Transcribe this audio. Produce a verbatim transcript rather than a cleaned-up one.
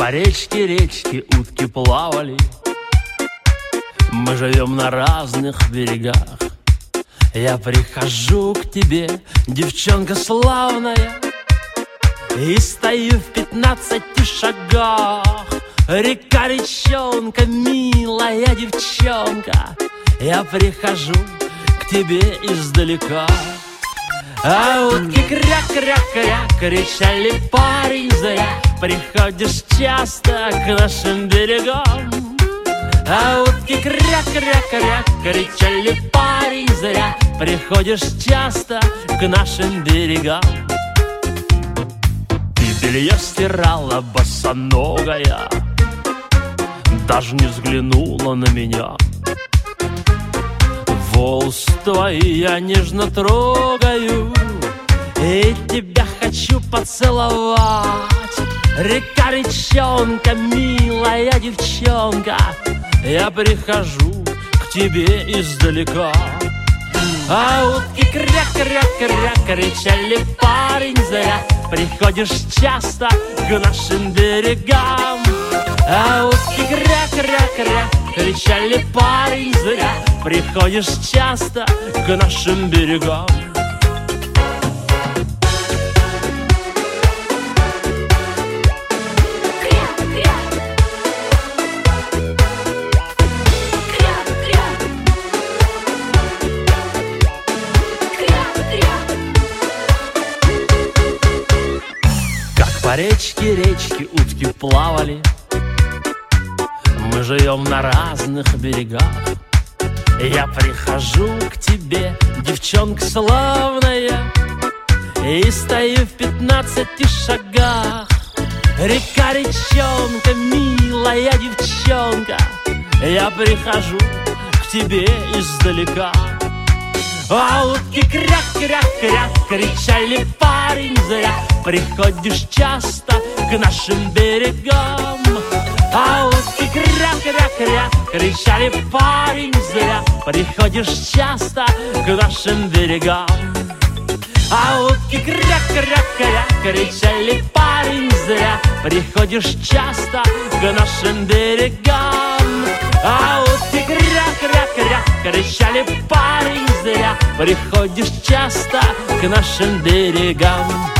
по речке, речке утки плавали. Мы живем на разных берегах. Я прихожу к тебе, девчонка славная, и стою в пятнадцати шагах. Река, речонка, милая девчонка, я прихожу к тебе издалека. А утки кря-кря-кря кричали: парень, зря приходишь часто к нашим берегам. А утки кря-кря-кря кричали: парень, зря приходишь часто к нашим берегам. Ты белье стирала босоногая, даже не взглянула на меня. Волосы твои я нежно трогаю, и тебя хочу поцеловать. Река, речонка, милая девчонка, я прихожу к тебе издалека. А утки кря-кря-кря кричали: парень, зря приходишь часто к нашим берегам. А утки кря-кря-кря кричали: парень, зря приходишь часто к нашим берегам. По речке, речке утки плавали. Мы живем на разных берегах. Я прихожу к тебе, девчонка славная, и стою в пятнадцати шагах. Река, речонка, милая девчонка, я прихожу к тебе издалека. А утки кря-кря-кря кричали: парень, зря приходишь часто к нашим берегам. А утки кря-кря-кря кричали: парень, зря приходишь часто к нашим берегам. А утки кря-кря-кря кричали: парень, зря приходишь часто к нашим берегам. А утки кря-кря-кря кричали: парень, зря приходишь часто к нашим берегам.